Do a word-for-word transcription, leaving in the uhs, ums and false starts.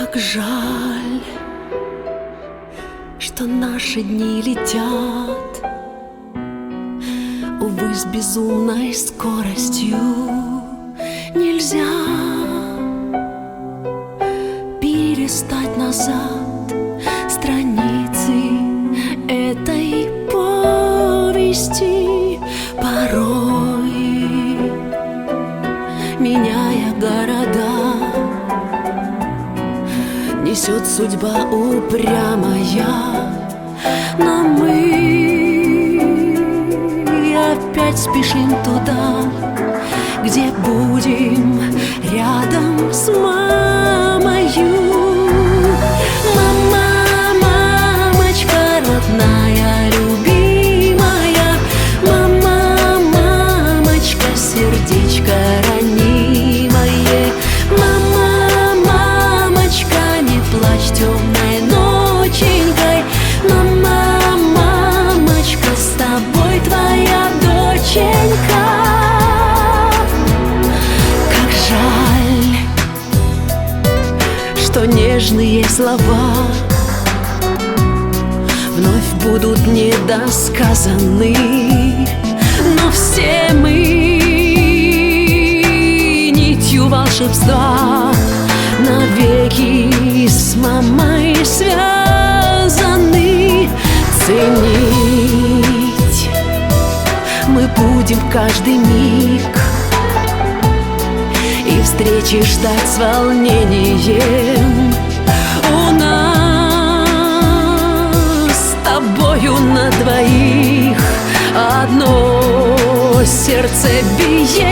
Как жаль, что наши дни летят, увы, с безумной скоростью. Нельзя перелистать назад страницы этой повести. Порой, меняя города, несет судьба упрямая, но мы опять спешим туда, где будем рядом с мамою. Мама, мамочка родная, любимая, мама, мамочка, сердечко ранимое. Мама, мамочка, не плачь темной ноченькой. Мама, мамочка, с тобой твоя доченька. Как жаль, что нежные слова вновь будут недосказаны, но все мы нитью волшебства навеки с мамой связаны. Ценить мы будем каждый миг и встречи ждать с волнением. У нас с тобою на двоих одно сердце биение.